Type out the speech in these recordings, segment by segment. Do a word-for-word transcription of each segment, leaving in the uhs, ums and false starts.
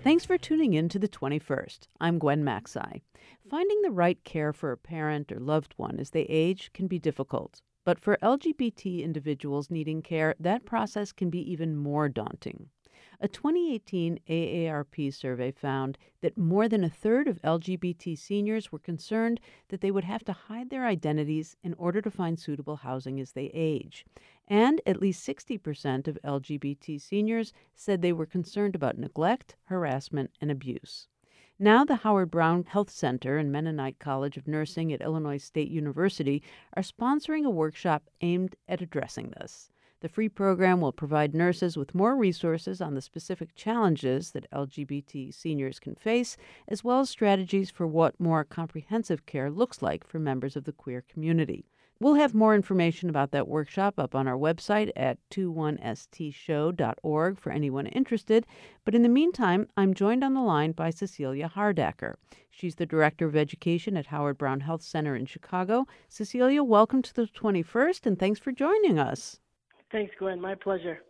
Thanks for tuning in to the twenty-first. I'm Gwen Maxey. Finding the right care for a parent or loved one as they age can be difficult. But for L G B T individuals needing care, that process can be even more daunting. A twenty eighteen A A R P survey found that more than a third of L G B T seniors were concerned that they would have to hide their identities in order to find suitable housing as they age. And at least sixty percent of L G B T seniors said they were concerned about neglect, harassment, and abuse. Now the Howard Brown Health Center and Mennonite College of Nursing at Illinois State University are sponsoring a workshop aimed at addressing this. The free program will provide nurses with more resources on the specific challenges that L G B T seniors can face, as well as strategies for what more comprehensive care looks like for members of the queer community. We'll have more information about that workshop up on our website at twenty-one s t show dot org for anyone interested. But in the meantime, I'm joined on the line by Cecilia Hardacker. She's the Director of Education at Howard Brown Health Center in Chicago. Cecilia, welcome to the twenty-first, and thanks for joining us. Thanks, Gwen. My pleasure.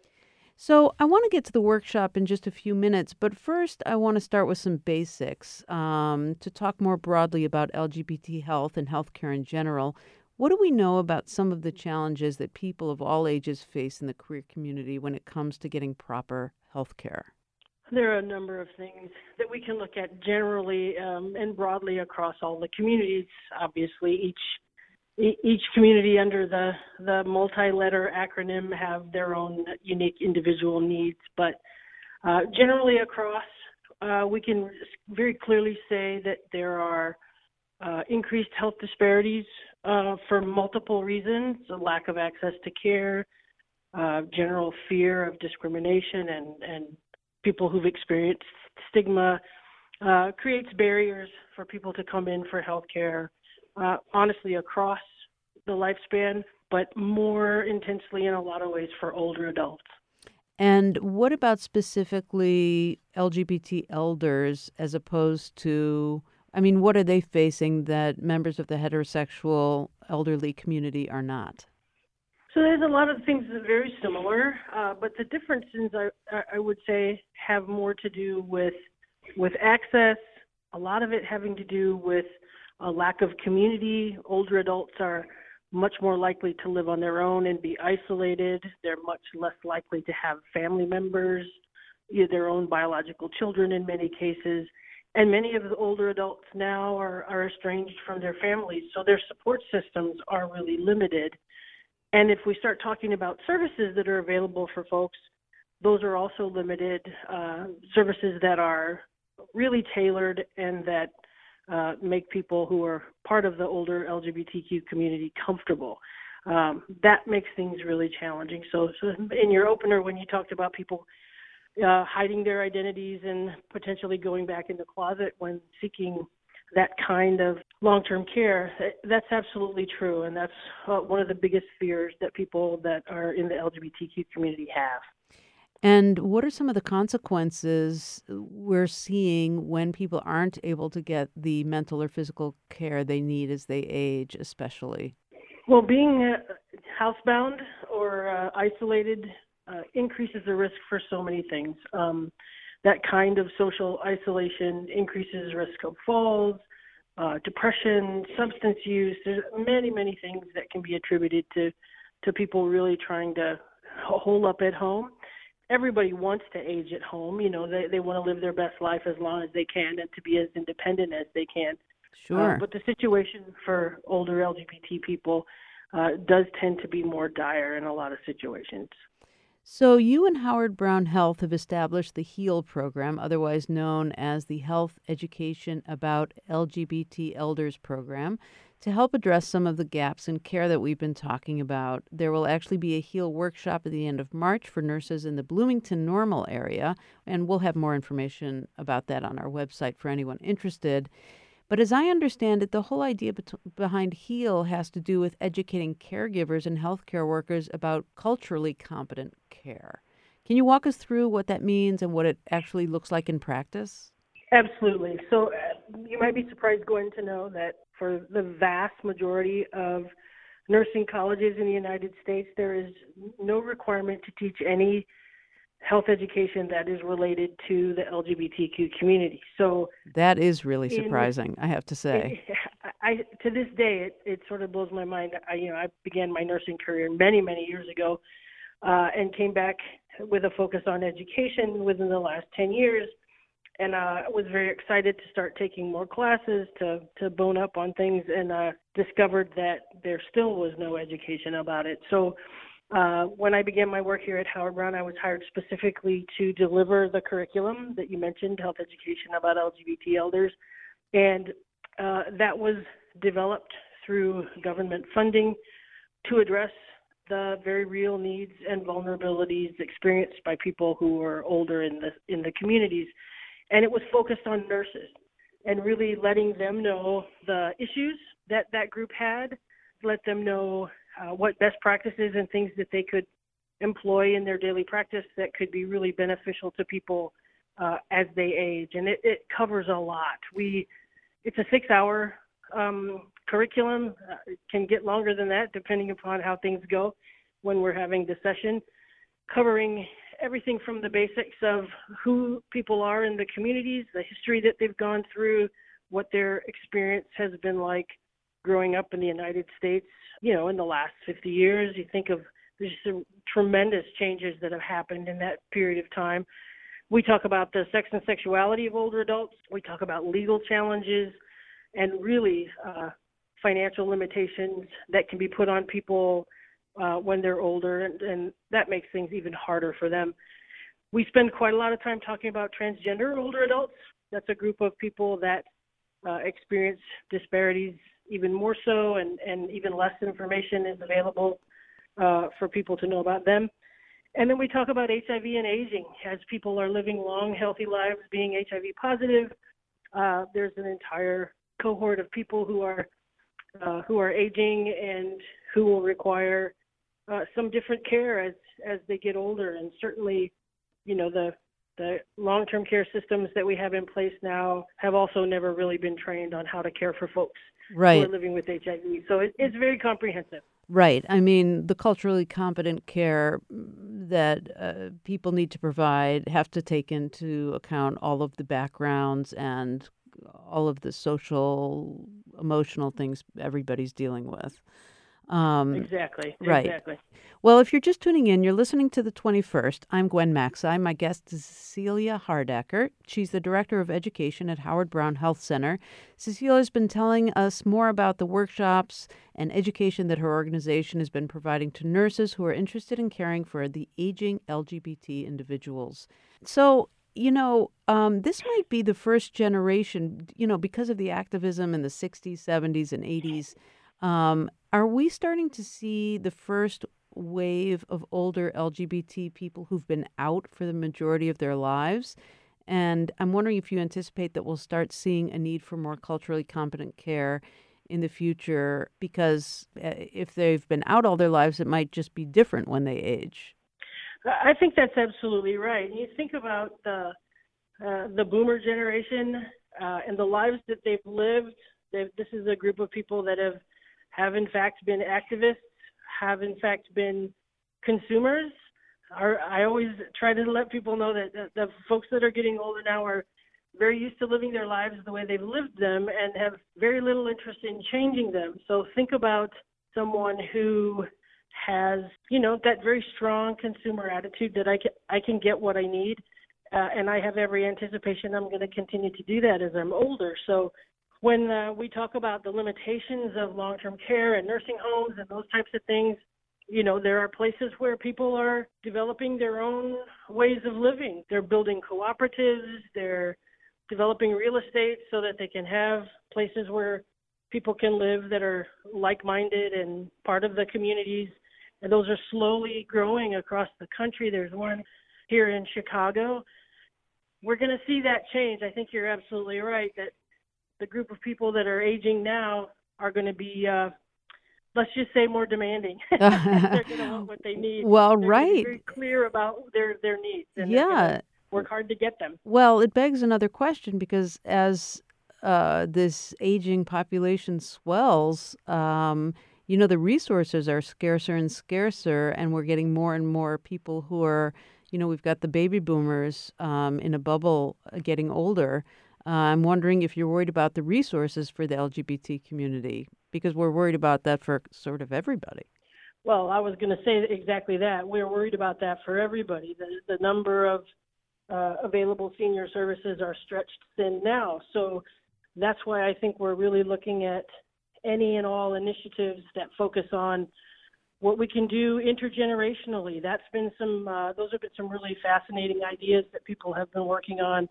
So I want to get to the workshop in just a few minutes, but first I want to start with some basics um, to talk more broadly about L G B T health and healthcare in general. What do we know about some of the challenges that people of all ages face in the queer community when it comes to getting proper health care? There are a number of things that we can look at generally um, and broadly across all the communities. Obviously, each each community under the, the multi-letter acronym have their own unique individual needs, but uh, generally across, uh, we can very clearly say that there are uh, increased health disparities uh, for multiple reasons: a lack of access to care, uh, general fear of discrimination, and, and people who've experienced stigma uh, creates barriers for people to come in for health care, uh, honestly, across the lifespan, but more intensely in a lot of ways for older adults. And what about specifically L G B T elders as opposed to, I mean, what are they facing that members of the heterosexual elderly community are not? So there's a lot of things that are very similar, uh, but the differences, I, I would say, have more to do with with access, a lot of it having to do with a lack of community. Older adults are much more likely to live on their own and be isolated. They're much less likely to have family members, either their own biological children in many cases. And many of the older adults now are, are estranged from their families, so their support systems are really limited. And if we start talking about services that are available for folks, those are also limited, uh, services that are really tailored and that uh, make people who are part of the older L G B T Q community comfortable. Um, that makes things really challenging. So, so in your opener, when you talked about people uh, hiding their identities and potentially going back in the closet when seeking that kind of long-term care, that's absolutely true, and that's uh, one of the biggest fears that people that are in the L G B T Q community have. And what are some of the consequences we're seeing when people aren't able to get the mental or physical care they need as they age, especially? Well, being uh, housebound or uh, isolated uh, increases the risk for so many things. Um, that kind of social isolation increases risk of falls, uh, depression, substance use. There's many, many things that can be attributed to, to people really trying to hole up at home. Everybody wants to age at home. You know, they, they want to live their best life as long as they can and to be as independent as they can. Sure. Uh, but the situation for older L G B T people uh, does tend to be more dire in a lot of situations. So you and Howard Brown Health have established the HEAL program, otherwise known as the Health Education About L G B T Elders program, to help address some of the gaps in care that we've been talking about. There will actually be a HEAL workshop at the end of March for nurses in the Bloomington Normal area, and we'll have more information about that on our website for anyone interested. But as I understand it, the whole idea bet- behind HEAL has to do with educating caregivers and healthcare workers about culturally competent care. Can you walk us through what that means and what it actually looks like in practice? Absolutely. So uh, you might be surprised, Gwen, to know that for the vast majority of nursing colleges in the United States, there is no requirement to teach any health education that is related to the L G B T Q community. So that is really in, surprising, I have to say. It, I, to this day, it, it sort of blows my mind. I, you know, I began my nursing career many, many years ago, uh, and came back with a focus on education within the last ten years. And uh, was very excited to start taking more classes, to, to bone up on things, and uh, discovered that there still was no education about it. So uh, when I began my work here at Howard Brown, I was hired specifically to deliver the curriculum that you mentioned, health education about L G B T elders. And uh, that was developed through government funding to address the very real needs and vulnerabilities experienced by people who are older in the in the communities. And it was focused on nurses and really letting them know the issues that that group had, let them know uh, what best practices and things that they could employ in their daily practice that could be really beneficial to people uh, as they age. And it, it covers a lot. We, it's a six-hour um, curriculum. Uh, it can get longer than that depending upon how things go when we're having the session, covering everything from the basics of who people are in the communities, the history that they've gone through, what their experience has been like growing up in the United States, you know, in the last fifty years. You think of there's some tremendous changes that have happened in that period of time. We talk about the sex and sexuality of older adults. We talk about legal challenges and really uh, financial limitations that can be put on people Uh, when they're older, and, and that makes things even harder for them. We spend quite a lot of time talking about transgender older adults. That's a group of people that uh, experience disparities even more so, and, and even less information is available uh, for people to know about them. And then we talk about H I V and aging. As people are living long, healthy lives being H I V positive, uh, there's an entire cohort of people who are uh, who are aging and who will require Uh, some different care as as they get older. And certainly, you know, the the long-term care systems that we have in place now have also never really been trained on how to care for folks Right. who are living with H I V. So it, it's very comprehensive. Right. I mean, the culturally competent care that uh, people need to provide have to take into account all of the backgrounds and all of the social, emotional things everybody's dealing with. Um, Exactly. right. Exactly. Well, if you're just tuning in, you're listening to The twenty-first. I'm Gwen Macsai. My guest is Cecilia Hardaker. She's the Director of Education at Howard Brown Health Center. Cecilia has been telling us more about the workshops and education that her organization has been providing to nurses who are interested in caring for the aging L G B T individuals. So, you know, um, this might be the first generation, you know, because of the activism in the sixties, seventies, and eighties. Um, are we starting to see the first wave of older L G B T people who've been out for the majority of their lives? And I'm wondering if you anticipate that we'll start seeing a need for more culturally competent care in the future, because if they've been out all their lives, it might just be different when they age. I think that's absolutely right. You think about the uh, the boomer generation uh, and the lives that they've lived. They've, this is a group of people that have have in fact been activists, have in fact been consumers. Our, I always try to let people know that the, the folks that are getting older now are very used to living their lives the way they've lived them and have very little interest in changing them. So think about someone who has, you know, that very strong consumer attitude that I can, I can get what I need, uh, and I have every anticipation I'm going to continue to do that as I'm older. So when uh, we talk about the limitations of long-term care and nursing homes and those types of things, you know, there are places where people are developing their own ways of living. They're building cooperatives, they're developing real estate so that they can have places where people can live that are like-minded and part of the communities. And those are slowly growing across the country. There's one here in Chicago. We're going to see that change. I think you're absolutely right that the group of people that are aging now are going to be, uh, let's just say, more demanding. They're going to want what they need. Well, they're right. Be very clear about their, their needs. And yeah. Work hard to get them. Well, it begs another question, because as uh, this aging population swells, um, you know, the resources are scarcer and scarcer, and we're getting more and more people who are, you know, we've got the baby boomers um, in a bubble uh, getting older. Uh, I'm wondering if you're worried about the resources for the L G B T community, because we're worried about that for sort of everybody. Well, I was going to say exactly that. We're worried about that for everybody. The, the number of uh, available senior services are stretched thin now. So that's why I think we're really looking at any and all initiatives that focus on what we can do intergenerationally. That's been some, uh, those have been some really fascinating ideas that people have been working on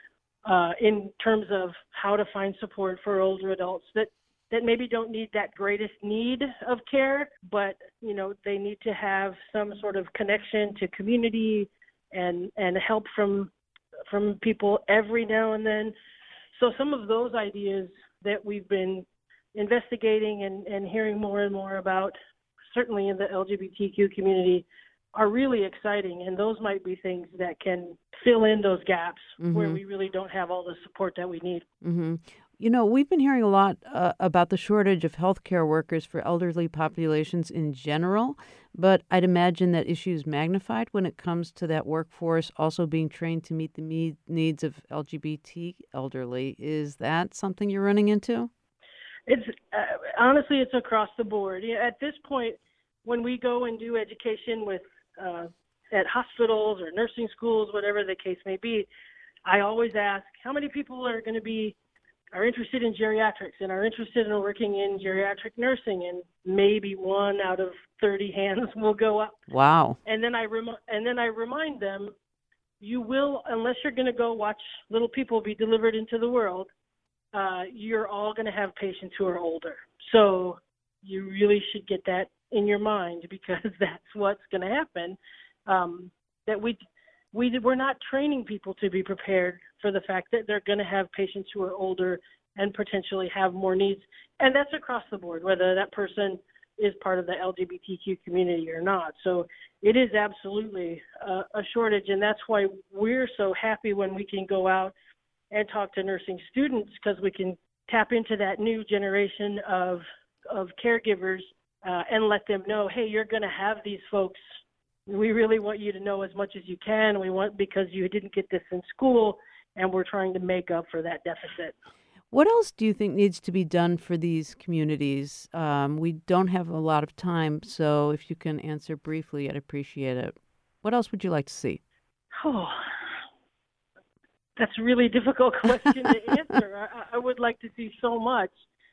uh, in terms of how to find support for older adults that, that maybe don't need that greatest need of care, but, you know, they need to have some sort of connection to community and, and help from, from people every now and then. So some of those ideas that we've been investigating and, and hearing more and more about, certainly in the L G B T Q community, are really exciting. And those might be things that can fill in those gaps mm-hmm. where we really don't have all the support that we need. Mm-hmm. You know, we've been hearing a lot uh, about the shortage of healthcare workers for elderly populations in general, but I'd imagine that issue is magnified when it comes to that workforce also being trained to meet the me- needs of L G B T elderly. Is that something you're running into? It's uh, honestly, it's across the board. At this point, when we go and do education with uh, at hospitals or nursing schools, whatever the case may be, I always ask how many people are going to be are interested in geriatrics and are interested in working in geriatric nursing, and maybe one out of thirty hands will go up. Wow! And then I rem- and then I remind them, you will, unless you're going to go watch little people be delivered into the world. Uh, you're all going to have patients who are older. So you really should get that in your mind, because that's what's going to happen. Um, that we, we, we're not training people to be prepared for the fact that they're going to have patients who are older and potentially have more needs. And that's across the board, whether that person is part of the L G B T Q community or not. So it is absolutely a, a shortage. And that's why we're so happy when we can go out and talk to nursing students, because we can tap into that new generation of of caregivers uh, and let them know, hey, you're going to have these folks. We really want you to know as much as you can. We want, because you didn't get this in school, and we're trying to make up for that deficit. What else do you think needs to be done for these communities? Um, we don't have a lot of time, so if you can answer briefly, I'd appreciate it. What else would you like to see? Oh, that's a really difficult question to answer. I, I would like to see so much.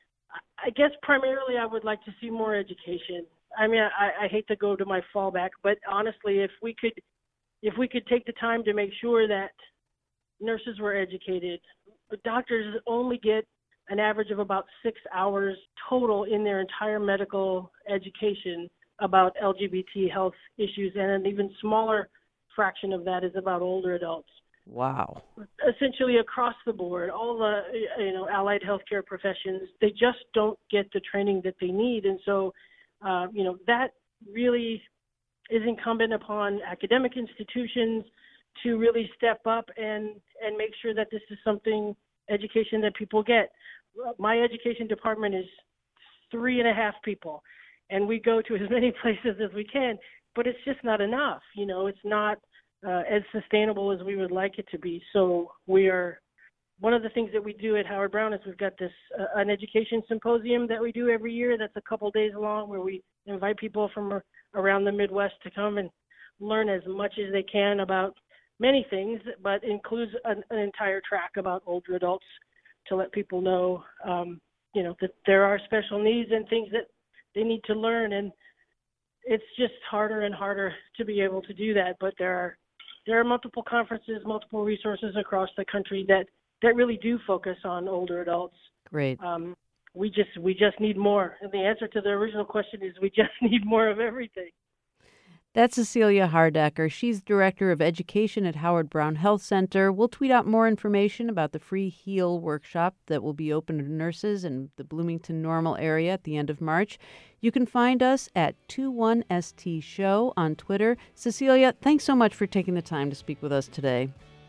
I guess primarily I would like to see more education. I mean, I, I hate to go to my fallback, but honestly, if we could, if we could take the time to make sure that nurses were educated, doctors only get an average of about six hours total in their entire medical education about L G B T health issues, and an even smaller fraction of that is about older adults. Wow. Essentially across the board, all the, you know, allied healthcare professions, they just don't get the training that they need. And so, uh, you know, that really is incumbent upon academic institutions to really step up and, and make sure that this is something, education that people get. My education department is three and a half people, and we go to as many places as we can, but it's just not enough. You know, it's not Uh, as sustainable as we would like it to be. So we are, one of the things that we do at Howard Brown is we've got this, uh, an education symposium that we do every year that's a couple days long, where we invite people from uh, around the Midwest to come and learn as much as they can about many things, but includes an, an entire track about older adults to let people know, um, you know, that there are special needs and things that they need to learn. And it's just harder and harder to be able to do that, but there are There are multiple conferences, multiple resources across the country that, that really do focus on older adults. Great. Um, we just we just need more. And the answer to the original question is we just need more of everything. That's Cecilia Hardacker. She's Director of Education at Howard Brown Health Center. We'll tweet out more information about the free HEAL workshop that will be open to nurses in the Bloomington Normal area at the end of March. You can find us at twenty-one S T Show on Twitter. Cecilia, thanks so much for taking the time to speak with us today.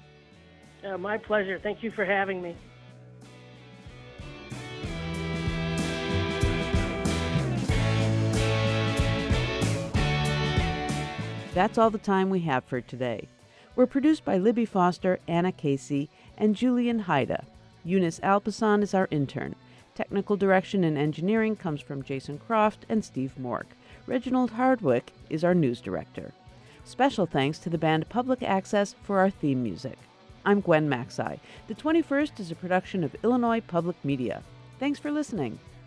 Uh, my pleasure. Thank you for having me. That's all the time we have for today. We're produced by Libby Foster, Anna Casey, and Julian Haida. Eunice Alpasan is our intern. Technical direction and engineering comes from Jason Croft and Steve Mork. Reginald Hardwick is our news director. Special thanks to the band Public Access for our theme music. I'm Gwen Macsai. The twenty-first is a production of Illinois Public Media. Thanks for listening.